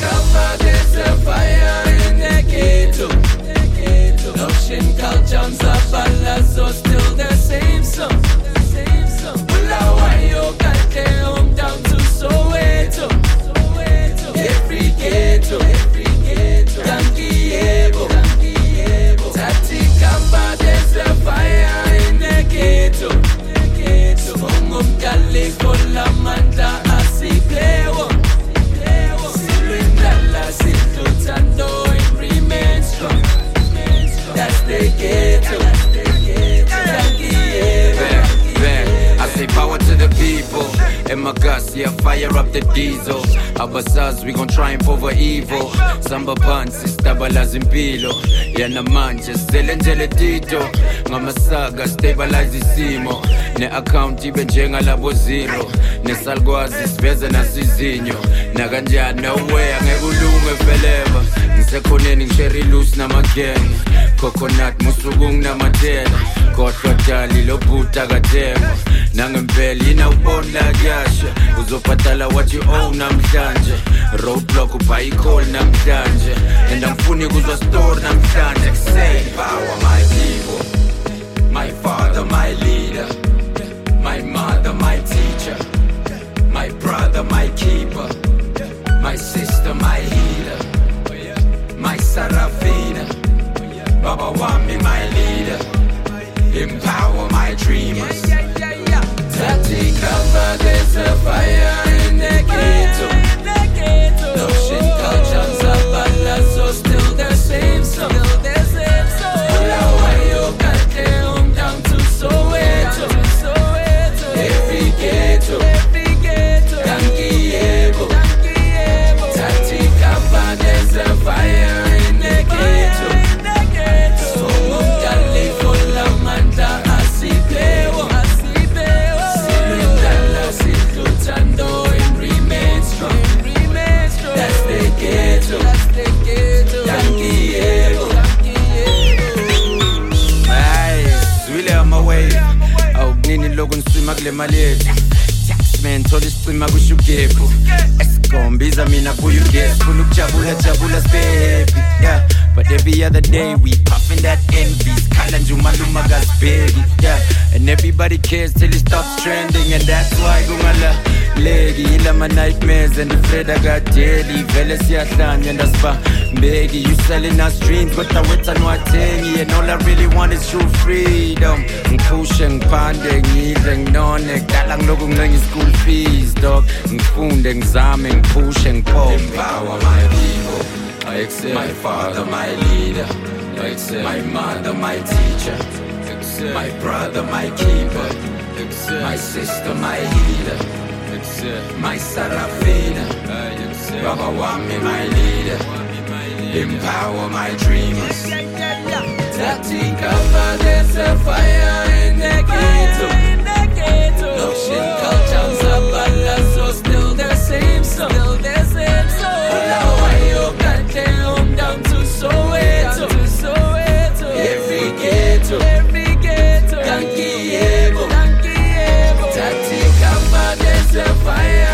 cover, there's a fire in the ghetto. Notion cultures of Palazzo, still the same song. Bulawayo got their home down to Soweto. Every ghetto, Dankiebo. Tati Kamba, there's a fire in the ghetto. Mongom Kale Kolamanda Asiplewo. Silwindala Silutando, it remains strong. That's the ghetto. I say power to the people. And my guts, yeah, fire up the diesel. Abasaz, we gon' triumph over evil. Samba pansi, stabilize impilo. Yana manje, selengele tito. Ngamasaga, stabilize isimo. Ne account ibe njenga labo zero. Ne salgwazi, siveze nasizinyo. Nakanjani, no way, angekulume veleva. Ngisekhoneni ngishare loose namagang. Coconut, musukung namatela. Kodwa dali lo bhuta kademo. Nangempela inawubona kuyasha. Uzophatala what you own namhlanje. Roadblock ubuy call namhlanje. And angifuni kuzwa store namhlanje. Say power my people. My father, my leader. My mother, my teacher. My brother, my keeper. My sister, my healer. My Sarafina. Baba Wami, my leader. Empower my dreamers. Tati cover, there's a fire in the ghetto. Notion cultures of Palazzo, still the same song. Bulawayo got their home down to Soweto. Every ghetto, Dankiebo. Tati cover, there's a fire in the ghetto. Mongom Kale Kolamanda Asiplewo. Silwindala Silutando, it remains strong. That's the ghetto. Dankiebo. Hey, zwile on my way. Awukunini loku niswima kule mali yethu. Man, thola isicima kusho ugebhu. Esigombiza mina buya ugesi. Funa ukujabula jabula sibe happy. Yeah, but every other day we puffin' that envy. Sikhala nje umaluma kasibheki. Yeah, and everybody cares till it stops trending. And that's why kungalaleki ilama nightmares and the Fred akadeli. Vele siyahlanya and asiba mbeki. You selling us dreams kodwa wethu anwathengi. And all I really want is true freedom. Ngiphushe ngiphande ngidle nginone. Kudala ngilokhu ngilenga school fees dog. Ngifunde ngizame ngiphushe ngiphombe. Empower my people. My father, my leader. My mother, my teacher. My brother, my keeper. My sister, my healer. My Sarafina. Baba Wami, my leader. Empower my dreamers. Tati cover, there's a fire in the ghetto. Notion cultures of Palazzo, still the same song. Bulawayo got their home down to Soweto. Every ghetto, Dankiebo. Tati cover, there's a fire